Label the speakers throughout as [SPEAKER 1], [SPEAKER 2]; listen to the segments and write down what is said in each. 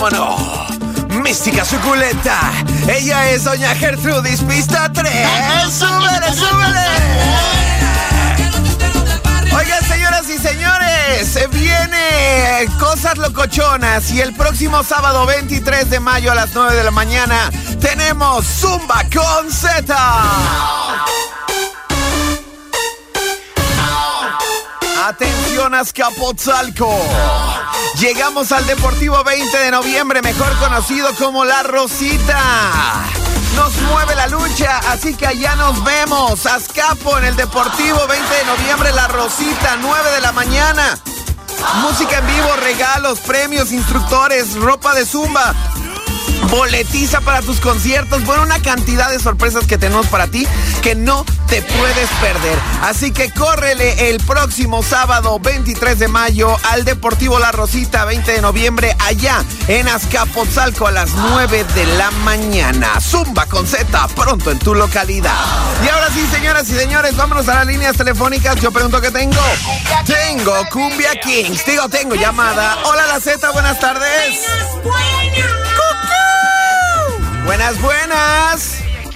[SPEAKER 1] cómo no. Mística suculenta. Ella es Doña Gertrudis, pista 3. ¡Súbele, súbele! Oigan, señoras y señores, viene Cosas Locochonas y el próximo sábado 23 de mayo a las 9 de la mañana tenemos Zumba con Z. Atención, Azcapotzalco. Llegamos al Deportivo 20 de noviembre, mejor conocido como La Rosita. Nos mueve la lucha, así que allá nos vemos. Azcapo en el Deportivo 20 de noviembre, La Rosita, 9 de la mañana. Música en vivo, regalos, premios, instructores, ropa de Zumba, boletiza para tus conciertos. Bueno, una cantidad de sorpresas que tenemos para ti que no te puedes perder. Así que córrele el próximo sábado 23 de mayo al Deportivo La Rosita, 20 de noviembre, allá en Azcapotzalco a las 9 de la mañana. Zumba con Z, pronto en tu localidad. Y ahora sí, señoras y señores, vámonos a las líneas telefónicas. Yo pregunto ¿qué tengo? Tengo Cumbia Kings. Tengo llamada. Hola, la Z, buenas tardes. Buenas, buenas.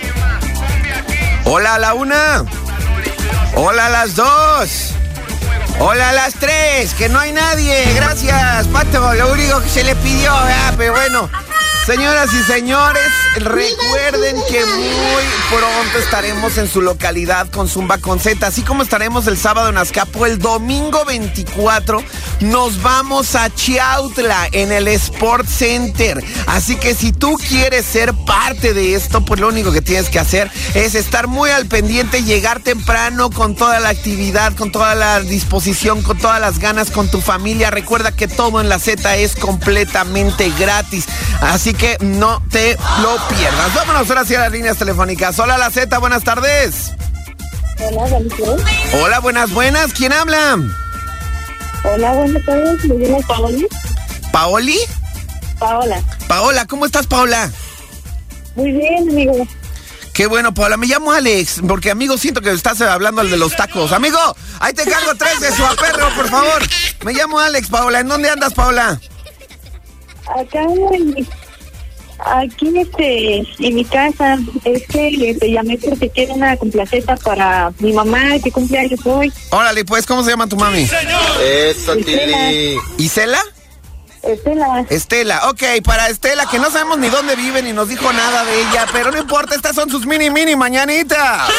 [SPEAKER 1] Hola a la 1. Hola a las 2. Hola a las 3. Que no hay nadie. Gracias, Pato. Lo único que se le pidió, pero bueno. Señoras y señores, recuerden que muy pronto estaremos en su localidad con Zumba con Z, así como estaremos el sábado en Azcapo. El domingo 24 nos vamos a Chiautla en el Sport Center. Así que si tú quieres ser parte de esto, pues lo único que tienes que hacer es estar muy al pendiente, llegar temprano con toda la actividad, con toda la disposición, con todas las ganas, con tu familia. Recuerda que todo en la Z es completamente gratis. Así que no te lo pierdas. Vámonos ahora hacia las líneas telefónicas. Hola, la Z, buenas tardes.
[SPEAKER 2] Hola, buenas.
[SPEAKER 1] Hola, buenas, buenas. ¿Quién habla?
[SPEAKER 2] Hola, buenas tardes. Me llamo Paoli.
[SPEAKER 1] ¿Paoli?
[SPEAKER 2] Paola.
[SPEAKER 1] Paola, ¿cómo estás, Paola?
[SPEAKER 2] Muy bien, amigo.
[SPEAKER 1] Qué bueno, Paola. Me llamo Alex, porque, amigo, siento que estás hablando al de los tacos. Amigo, ahí te cargo 3 de su aperro, por favor. Me llamo Alex, Paola. ¿En dónde andas, Paola?
[SPEAKER 2] Acá aquí en mi casa. Es que te llamé porque quiero una complaceta para mi mamá que cumple años hoy.
[SPEAKER 1] Órale, pues, ¿cómo se llama tu mami?
[SPEAKER 3] Eso, Tili.
[SPEAKER 1] ¿Isela? Estela, ok, para Estela, que no sabemos ni dónde vive ni nos dijo nada de ella, pero no importa, estas son sus mini mañanitas.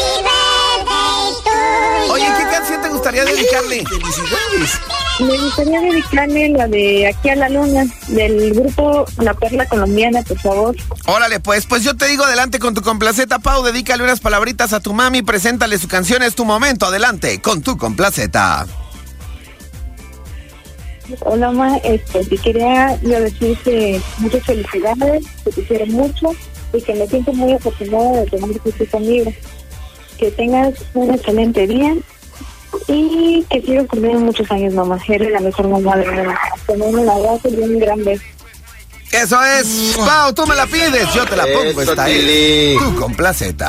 [SPEAKER 1] Oye, ¿qué canción te gustaría dedicarle? Felicidades.
[SPEAKER 2] Me gustaría dedicarle la de Aquí a la Luna, del grupo La Perla Colombiana, por favor.
[SPEAKER 1] Órale, pues yo te digo, adelante con tu complaceta, Pau, dedícale unas palabritas a tu mami, preséntale su canción, es tu momento, adelante con tu complaceta.
[SPEAKER 2] Hola, ma, te quería yo decirte muchas felicidades, que te quiero mucho y que me siento muy afortunada de tenerte conmigo. Que tengas un excelente día y que sigas cumpliendo muchos años, mamá. Eres la mejor mamá de mundo. Tenemos un abrazo y un gran beso.
[SPEAKER 1] Eso es, Pau, tú me la pides, yo te la pongo,
[SPEAKER 3] Eso,
[SPEAKER 1] esta
[SPEAKER 3] Tili.
[SPEAKER 1] es tu complaceta.